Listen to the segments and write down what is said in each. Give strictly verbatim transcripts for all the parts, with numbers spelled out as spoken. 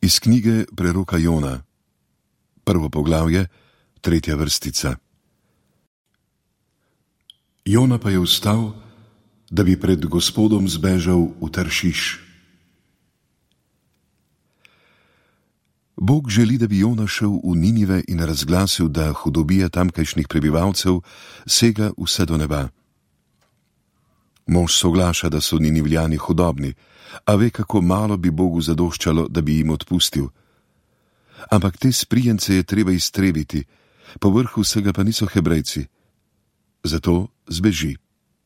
Iz knjige preroka Jona, prvo poglavje, tretja vrstica. Jona pa je vstal, da bi pred Gospodom zbežal v Taršiš. Bog želi, da bi Jona šel v Ninive in razglasil, da hudobija tamkajšnjih prebivalcev sega vse do neba. Mož soglaša, da so Ninivljani hudobni, a ve, kako malo bi Bogu zadoščalo, da bi jim odpustil. Ampak te sprijence je treba iztrebiti, povrh vsega pa niso Hebrejci. Zato zbeži.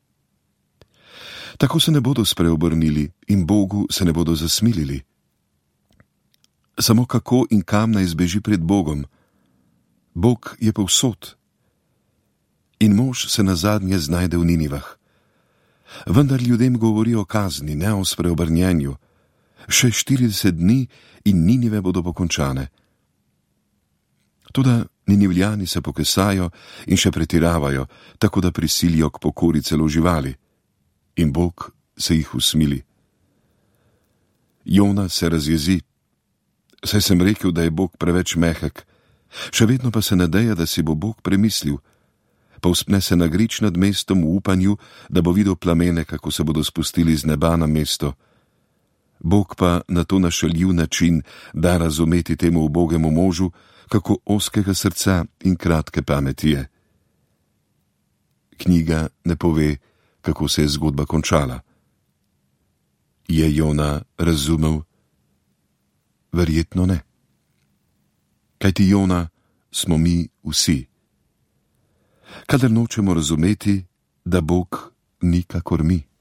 Tako se ne bodo spreobrnili in Bogu se ne bodo zasmilili. Samo kako in kam naj zbeži pred Bogom? Bog je povsod. In mož se nazadnje znajde v Ninivah. Vendar ljudem govori o kazni, ne o spreobrnjenju. Še štirideset dni in Ninive bodo pokončane. Toda Ninivljani se pokesajo in še pretiravajo, tako da prisilijo k pokori celo živali. In Bog se jih usmili. Jona se razjezi. Saj sem rekel, da je Bog preveč mehek. Še vedno pa se nadeja, da si bo Bog premislil. Povzpne se na grič nad mestom v upanju, da bo videl plamene, kako se bodo spustili z neba na mesto. Bog pa na to našaljiv način da razumeti temu ubogemu možu, kako ozkega srca in kratke pameti je. Knjiga ne pove, kako se je zgodba končala. Je Jona razumel? Verjetno ne. Kajti Jona smo mi vsi. Kadar nočemo razumeti, da Bog ni kakor mi.